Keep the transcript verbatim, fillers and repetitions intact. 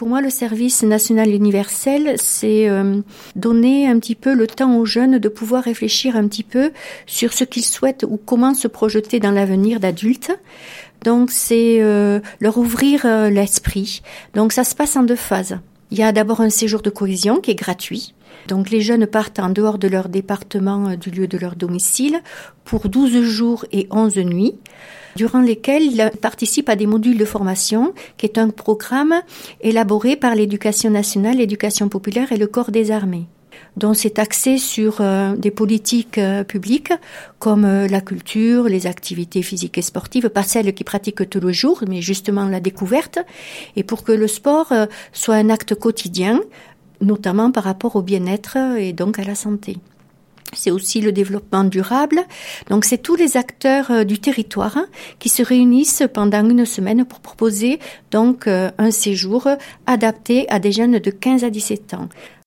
Pour moi, le service national universel, c'est euh, donner un petit peu le temps aux jeunes de pouvoir réfléchir un petit peu sur ce qu'ils souhaitent ou comment se projeter dans l'avenir d'adultes. Donc, c'est euh, leur ouvrir euh, l'esprit. Donc, ça se passe en deux phases. Il y a d'abord un séjour de cohésion qui est gratuit. Donc, les jeunes partent en dehors de leur département, euh, du lieu de leur domicile, pour douze jours et onze nuits, durant lesquels ils participent à des modules de formation, qui est un programme élaboré par l'Éducation nationale, l'Éducation populaire et le Corps des armées. Donc c'est axé sur euh, des politiques euh, publiques comme euh, la culture, les activités physiques et sportives, pas celles qui pratiquent tous les jours, mais justement la découverte, et pour que le sport euh, soit un acte quotidien, notamment par rapport au bien-être et donc à la santé. C'est aussi le développement durable. Donc, c'est tous les acteurs du territoire qui se réunissent pendant une semaine pour proposer donc un séjour adapté à des jeunes de quinze à dix-sept ans.